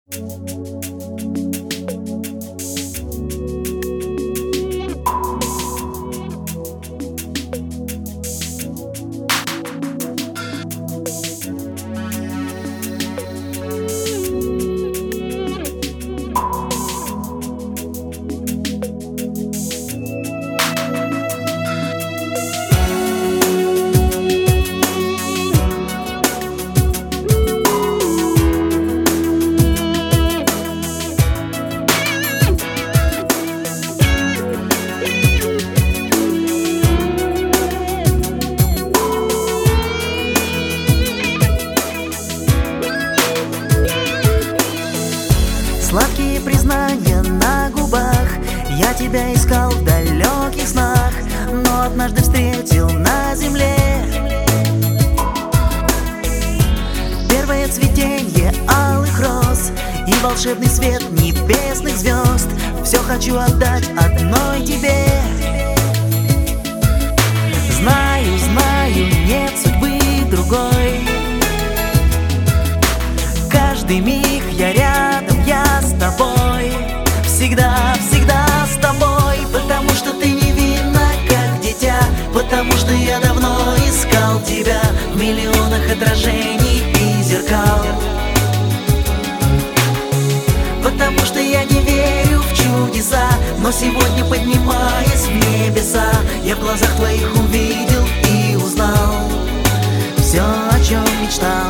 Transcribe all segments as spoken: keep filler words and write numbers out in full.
Сладкие признания на губах, я тебя искал в далеких снах, но однажды встретил на земле. Первое цветенье алых роз и волшебный свет небесных звезд. Все хочу отдать одной тебе. Знаю, знаю, нет судьбы другой. Каждый миг я рядом, я с тобой. Всегда, всегда с тобой. Потому что ты невинна, как дитя. Потому что я давно искал тебя в миллионах отражений и зеркал. Потому что я не верю в чудеса, но сегодня, поднимаясь в небеса, я в глазах твоих увидел и узнал все, о чем мечтал.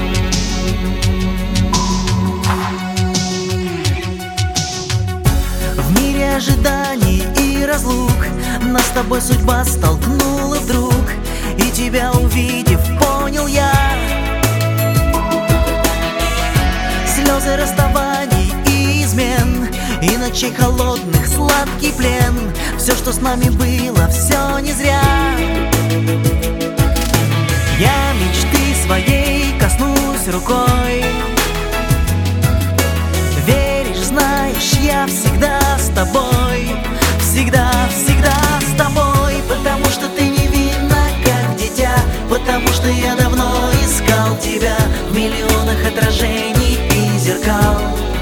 В мире ожиданий и разлук нас с тобой судьба столкнула вдруг, и тебя увидев, понял я слезы расставаний и измен, и ночей холодных сладкий плен. Все, что с нами было, все не зря. Я мечты своей коснусь рукой. Веришь, знаешь, я всегда с тобой. Всегда, всегда с тобой. Потому что ты невинна, как дитя. Потому что я давно искал тебя в миллионах отражений и зеркал.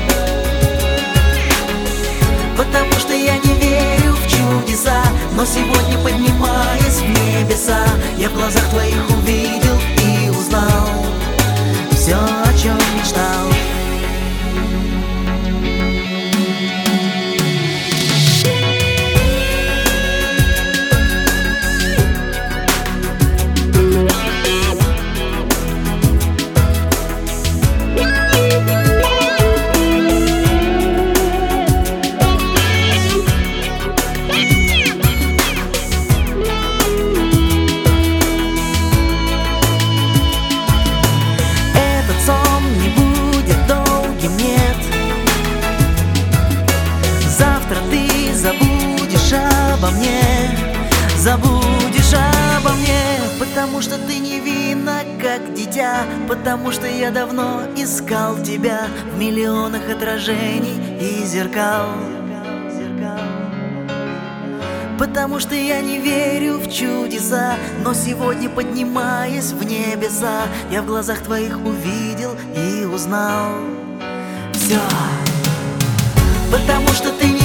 Потому что я не верю в чудеса, но сегодня, поднимаясь в небеса, я в глазах твоих увидел и узнал все, о чем мечтал. Обо мне, забудешь обо мне. Потому что ты невинна, как дитя. Потому что я давно искал тебя в миллионах отражений и зеркал. Потому что я не верю в чудеса, но сегодня, поднимаясь в небеса, я в глазах твоих увидел и узнал все. Потому что ты